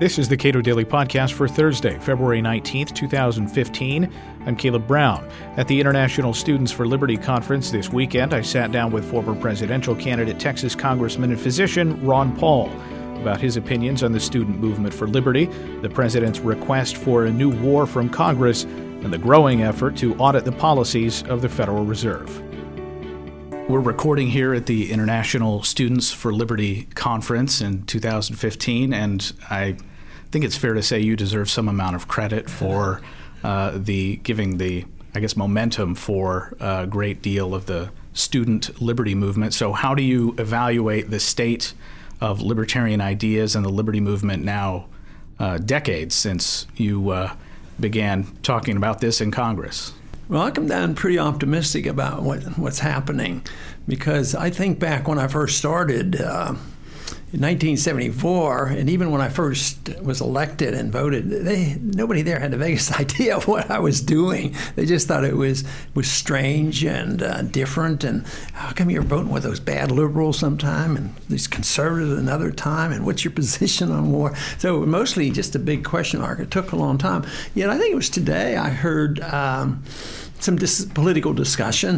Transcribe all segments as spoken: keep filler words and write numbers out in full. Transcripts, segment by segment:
This is the Cato Daily Podcast for Thursday, February nineteenth, twenty fifteen. I'm Caleb Brown. At the International Students for Liberty Conference this weekend, I sat down with former presidential candidate, Texas Congressman and physician Ron Paul about his opinions on the student movement for liberty, the president's request for a new war from Congress, and the growing effort to audit the policies of the Federal Reserve. We're recording here at the International Students for Liberty Conference in two thousand fifteen, and I think it's fair to say you deserve some amount of credit for uh, the giving the, I guess, momentum for a great deal of the student liberty movement. So how do you evaluate the state of libertarian ideas and the liberty movement now, uh, decades since you uh, began talking about this in Congress? Well, I come down pretty optimistic about what, what's happening, because I think back when I first started uh, in nineteen seventy-four, and even when I first was elected and voted, they, nobody there had the vaguest idea of what I was doing. They just thought it was was strange and uh, different, and how come you're voting with those bad liberals sometime and these conservatives another time, and what's your position on war? So mostly just a big question mark. It took a long time. Yet I think it was today I heard um, some dis- political discussion,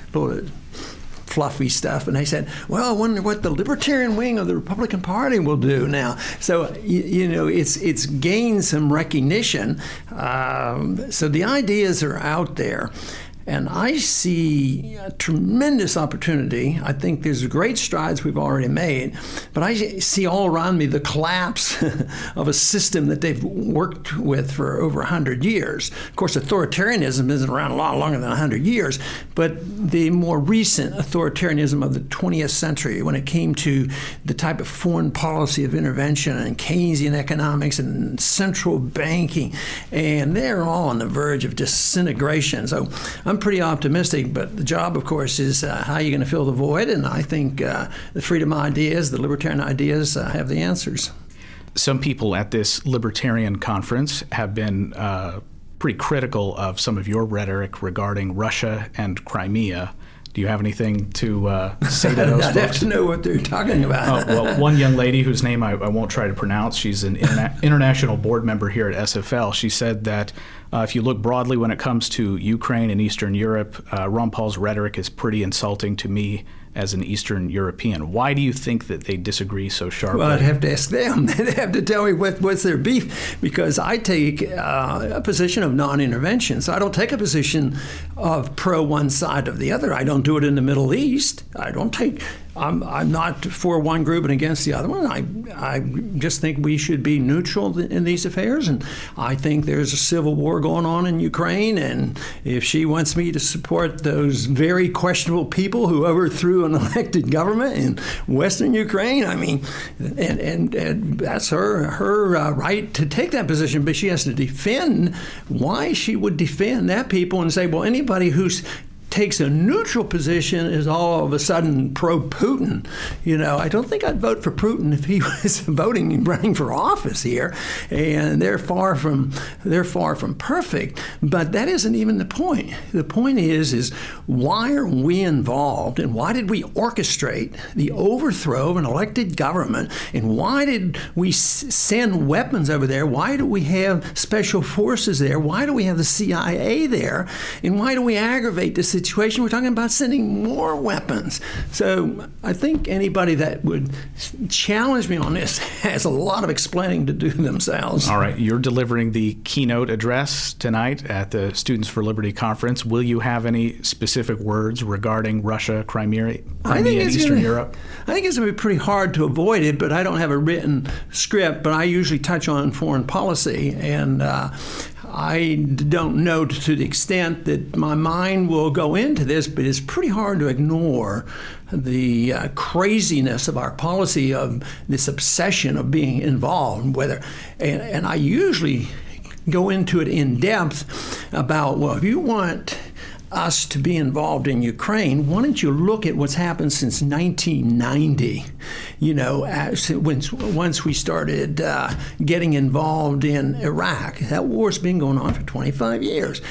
fluffy stuff, and they said, well, I wonder what the libertarian wing of the Republican Party will do now. So, you, you know, it's it's gained some recognition. Um, so the ideas are out there. And I see a tremendous opportunity. I think there's great strides we've already made, but I see all around me the collapse of a system that they've worked with for over one hundred years. Of course, authoritarianism isn't around a lot longer than one hundred years, but the more recent authoritarianism of the twentieth century, when it came to the type of foreign policy of intervention and Keynesian economics and central banking, and they're all on the verge of disintegration. So I'm I'm pretty optimistic, but the job, of course, is uh, how you're going to fill the void, and I think uh, the freedom ideas, the libertarian ideas, uh, have the answers. Some people at this libertarian conference have been uh, pretty critical of some of your rhetoric regarding Russia and Crimea. Do you have anything to uh, say to those I'd folks? have to know what they're talking about. Oh, well, one young lady whose name I, I won't try to pronounce, she's an interna- international board member here at S F L. She said that uh, if you look broadly when it comes to Ukraine and Eastern Europe, uh, Ron Paul's rhetoric is pretty insulting to me as an Eastern European. Why do you think that they disagree so sharply? Well, I'd have to ask them. They'd have to tell me what, what's their beef, because I take uh, a position of non-intervention. So I don't take a position of pro one side or the other. I don't do it in the Middle East. I don't take... I'm, I'm not for one group and against the other one. I, I just think we should be neutral in these affairs, and I think there's a civil war going on in Ukraine, and if she wants me to support those very questionable people who overthrew an elected government in Western Ukraine, I mean, and, and, and that's her, her uh, right to take that position, but she has to defend why she would defend that people and say, well, anybody who's takes a neutral position is all of a sudden pro-Putin. You know, I don't think I'd vote for Putin if he was voting and running for office here. And they're far from they're far from perfect. But that isn't even the point. The point is, is why are we involved, and why did we orchestrate the overthrow of an elected government, and why did we s- send weapons over there? Why do we have special forces there? Why do we have the C I A there? And why do we aggravate the situation? Situation. We're talking about sending more weapons. So I think anybody that would challenge me on this has a lot of explaining to do themselves. All right. You're delivering the keynote address tonight at the Students for Liberty Conference. Will you have any specific words regarding Russia, Crimea, Crimea and Eastern gonna, Europe? I think it's going to be pretty hard to avoid it, but I don't have a written script, but I usually touch on foreign policy, and uh, I don't know to the extent that my mind will go into this, but it's pretty hard to ignore the uh, craziness of our policy, of this obsession of being involved, whether, and, and I usually go into it in depth about, well, if you want us to be involved in Ukraine, why don't you look at what's happened since nineteen ninety? You know, as, once, once we started uh, getting involved in Iraq, that war's been going on for twenty-five years.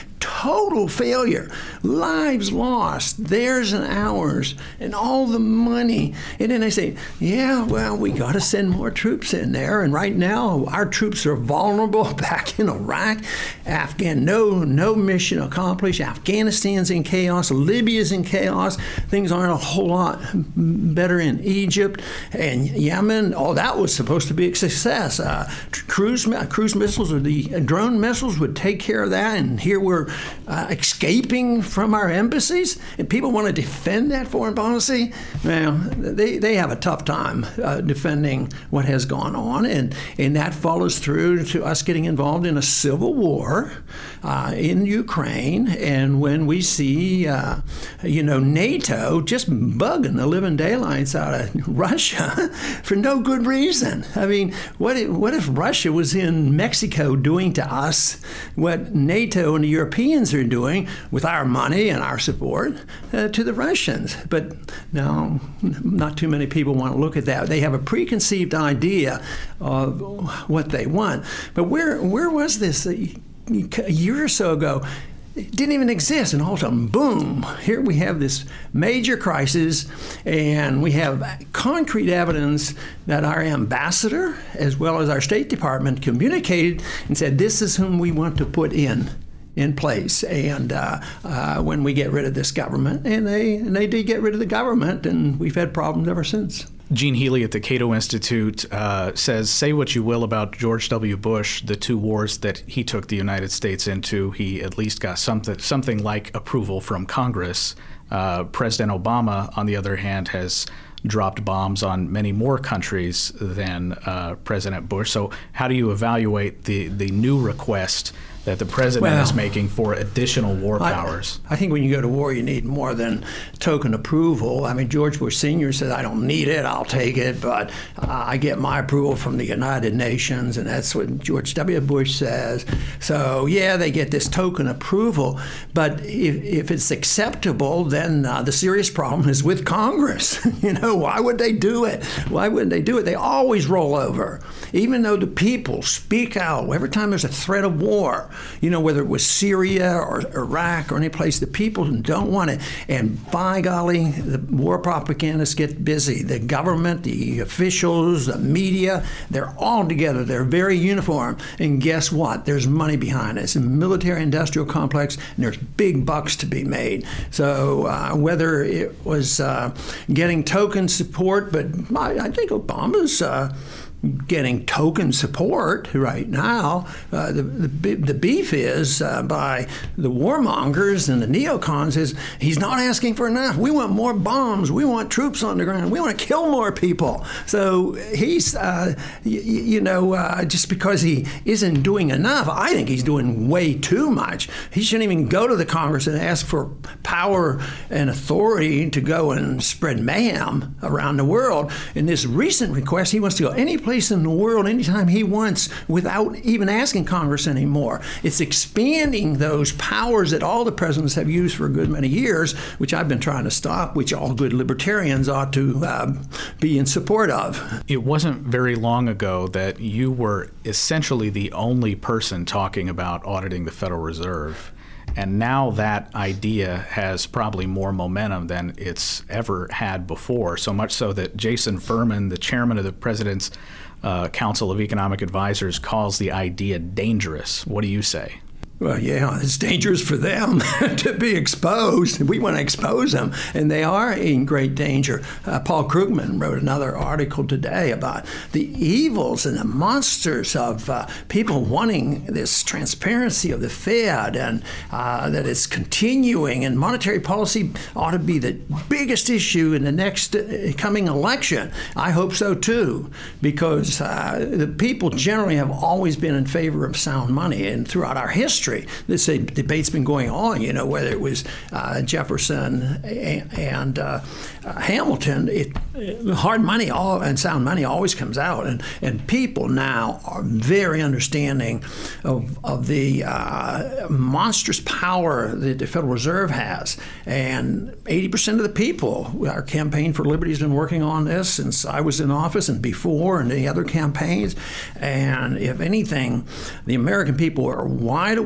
total failure. Lives lost, theirs and ours, and all the money. And then they say, yeah, well, we got to send more troops in there. And right now, our troops are vulnerable back in Iraq. Afghan, no, no mission accomplished. Afghanistan's in chaos. Libya's in chaos. Things aren't a whole lot better in Egypt and Yemen. Oh, that was supposed to be a success. Uh, cruise, cruise missiles or the drone missiles would take care of that. And here we're uh, escaping from our embassies, and people want to defend that foreign policy. Well, they, they have a tough time uh, defending what has gone on, and, and that follows through to us getting involved in a civil war uh, in Ukraine. And when we see, uh, you know, NATO just bugging the living daylights out of Russia for no good reason. I mean, what if, what if Russia was in Mexico doing to us what NATO and the Europeans are doing with our money and our support uh, to the Russians? But no, not too many people want to look at that. They have a preconceived idea of what they want. But where where was this a, a year or so ago? It didn't even exist, and all of a sudden, boom, here we have this major crisis, and we have concrete evidence that our ambassador, as well as our State Department, communicated and said, this is whom we want to put in in place, and uh, uh, when we get rid of this government. And they, and they did get rid of the government, and we've had problems ever since. Gene Healy at the Cato Institute uh, says, say what you will about George W. Bush, the two wars that he took the United States into, he at least got something, something like approval from Congress. Uh, President Obama, on the other hand, has dropped bombs on many more countries than uh, President Bush. So how do you evaluate the, the new request that the president well, is making for additional war powers? I, I think when you go to war, you need more than token approval. I mean, George Bush Senior said, I don't need it, I'll take it, but uh, I get my approval from the United Nations, and that's what George W. Bush says. So, yeah, they get this token approval, but if, if it's acceptable, then uh, the serious problem is with Congress. You know, why would they do it? Why wouldn't they do it? They always roll over. Even though the people speak out every time there's a threat of war, you know, whether it was Syria or Iraq or any place, the people don't want it. And by golly, the war propagandists get busy. The government, the officials, the media, they're all together. They're very uniform. And guess what? There's money behind it. It's a military-industrial complex, and there's big bucks to be made. So uh, whether it was uh, getting token support, but I, I think Obama's uh, getting token support right now. Uh, the, the the beef is uh, by the warmongers and the neocons is he's not asking for enough. We want more bombs. We want troops on the ground. We want to kill more people. So he's, uh, y- you know, uh, just because he isn't doing enough, I think he's doing way too much. He shouldn't even go to the Congress and ask for power and authority to go and spread mayhem around the world. In this recent request, he wants to go any place in the world anytime he wants without even asking Congress anymore. It's expanding those powers that all the presidents have used for a good many years, which I've been trying to stop, which all good libertarians ought to uh, be in support of. It wasn't very long ago that you were essentially the only person talking about auditing the Federal Reserve. And now that idea has probably more momentum than it's ever had before, so much so that Jason Furman, the chairman of the President's uh, Council of Economic Advisors, calls the idea dangerous. What do you say? Well, yeah, it's dangerous for them to be exposed. We want to expose them, and they are in great danger. Uh, Paul Krugman wrote another article today about the evils and the monsters of uh, people wanting this transparency of the Fed, and uh, that it's continuing, and monetary policy ought to be the biggest issue in the next uh, coming election. I hope so, too, because uh, the people generally have always been in favor of sound money, and throughout our history, this debate's been going on, you know, whether it was uh, Jefferson and, and uh, uh, Hamilton, it, hard money all, and sound money always comes out. And, and people now are very understanding of, of the uh, monstrous power that the Federal Reserve has. And eighty percent of the people, our Campaign for Liberty has been working on this since I was in office and before, and the other campaigns. And if anything, the American people are wide awake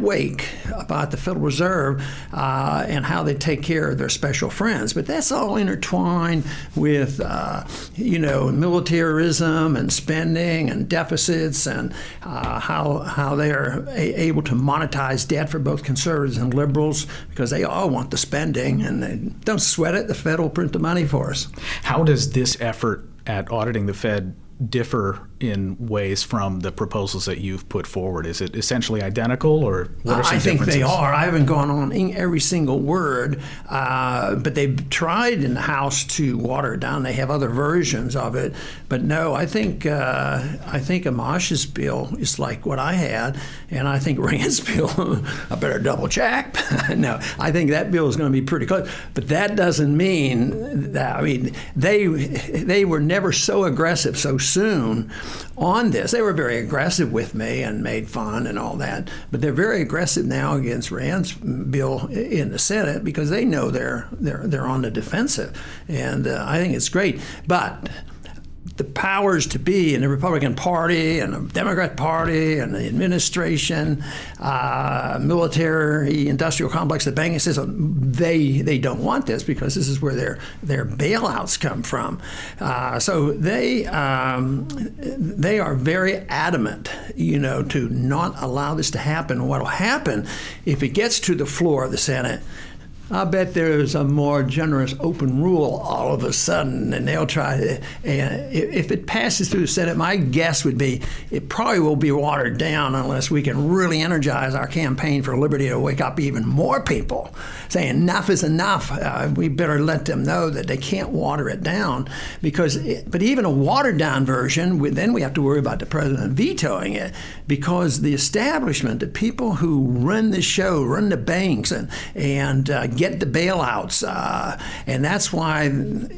wake about the Federal Reserve uh, and how they take care of their special friends. But that's all intertwined with, uh, you know, militarism and spending and deficits and uh, how how they are a- able to monetize debt for both conservatives and liberals, because they all want the spending, and they don't sweat it. The Fed will print the money for us. How does this effort at auditing the Fed differ in ways from the proposals that you've put forward? Is it essentially identical, or what are some I think differences? they are. I haven't gone on in every single word, uh, but they've tried in the House to water it down. They have other versions of it, but no, I think uh, I think Amash's bill is like what I had, and I think Rand's bill, I better double check. No, I think that bill is going to be pretty close, but that doesn't mean that. I mean, they they were never so aggressive so soon on this. They were very aggressive with me and made fun and all that, but they're very aggressive now against Rand's bill in the Senate because they know they're they're they're on the defensive, and uh, I think it's great. But the powers to be in the Republican Party and the Democrat Party and the administration, uh, military, industrial complex, the banking system, they they don't want this because this is where their their bailouts come from. Uh, so they um, they are very adamant, you know, to not allow this to happen. What will happen if it gets to the floor of the Senate? I bet there's a more generous open rule all of a sudden, and they'll try to, and if it passes through the Senate, my guess would be it probably will be watered down unless we can really energize our campaign for liberty to wake up even more people saying enough is enough. Uh, we better let them know that they can't water it down, because, it, but even a watered down version, we, then we have to worry about the president vetoing it, because the establishment, the people who run the show, run the banks, and, and uh, get the bailouts, uh, and that's why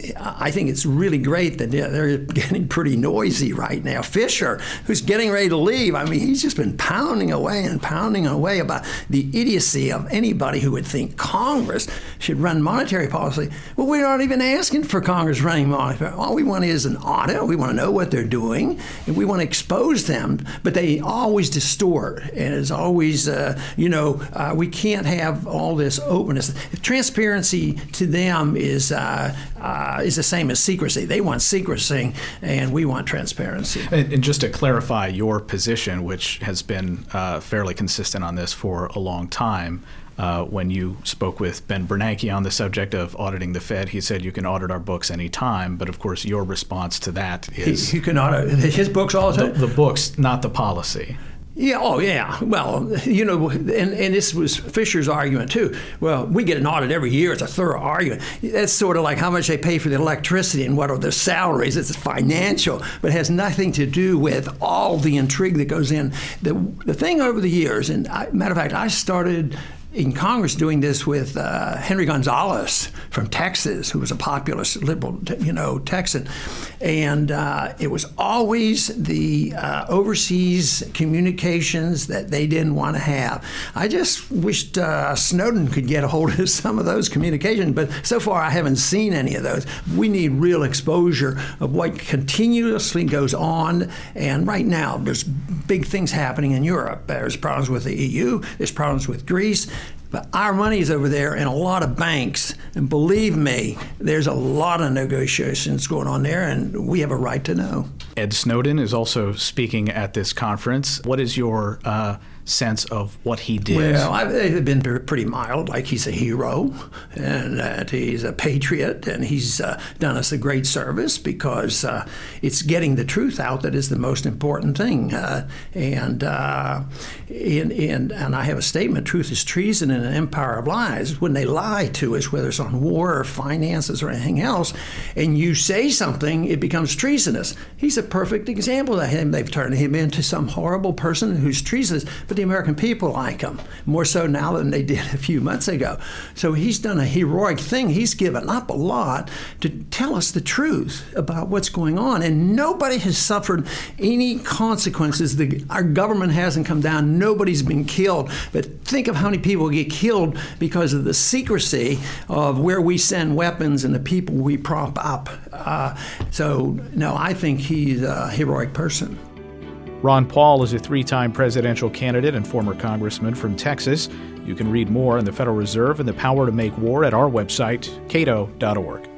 I think it's really great that they're getting pretty noisy right now. Fisher, who's getting ready to leave, I mean, he's just been pounding away and pounding away about the idiocy of anybody who would think Congress should run monetary policy. Well, we're not even asking for Congress running monetary. All we want is an audit. We want to know what they're doing, and we want to expose them. But they always distort, and it's always, uh, you know, uh, we can't have all this openness. Transparency to them is uh, uh, is the same as secrecy. They want secrecy, and we want transparency. And, and just to clarify your position, which has been uh, fairly consistent on this for a long time, uh, when you spoke with Ben Bernanke on the subject of auditing the Fed, he said you can audit our books any time. But of course, your response to that is he, he can audit his books all the time. The, the books, not the policy. Yeah, oh yeah. Well, you know, and, and this was Fisher's argument too. Well, we get an audit every year. It's a thorough argument. That's sort of like how much they pay for the electricity and what are their salaries. It's financial, but it has nothing to do with all the intrigue that goes in. The, the thing over the years, and I, matter of fact, I started in Congress doing this with uh, Henry Gonzalez from Texas, who was a populist, liberal, you know, Texan. And uh, it was always the uh, overseas communications that they didn't want to have. I just wished uh, Snowden could get a hold of some of those communications, but so far I haven't seen any of those. We need real exposure of what continuously goes on. And right now, there's big things happening in Europe. There's problems with the E U. There's problems with Greece. But our money's over there in a lot of banks, and believe me, there's a lot of negotiations going on there, and we have a right to know. Ed Snowden is also speaking at this conference. What is your uh, sense of what he did? Well, I've, they've been pretty mild, like he's a hero, and that he's a patriot, and he's uh, done us a great service, because uh, it's getting the truth out that is the most important thing. Uh, and, uh, in, in, and I have a statement: truth is treason in an empire of lies. When they lie to us, whether it's on war or finances or anything else, and you say something, it becomes treasonous. He's a perfect example of him. They've turned him into some horrible person who's treasonous, but the American people like him more so now than they did a few months ago. So he's done a heroic thing. He's given up a lot to tell us the truth about what's going on, and nobody has suffered any consequences. The, our government hasn't come down. Nobody's been killed. But think of how many people get killed because of the secrecy of where we send weapons and the people we prop up. Uh, so, no, I think he's a heroic person. Ron Paul is a three-time presidential candidate and former congressman from Texas. You can read more on the Federal Reserve and the power to make war at our website, cato dot org.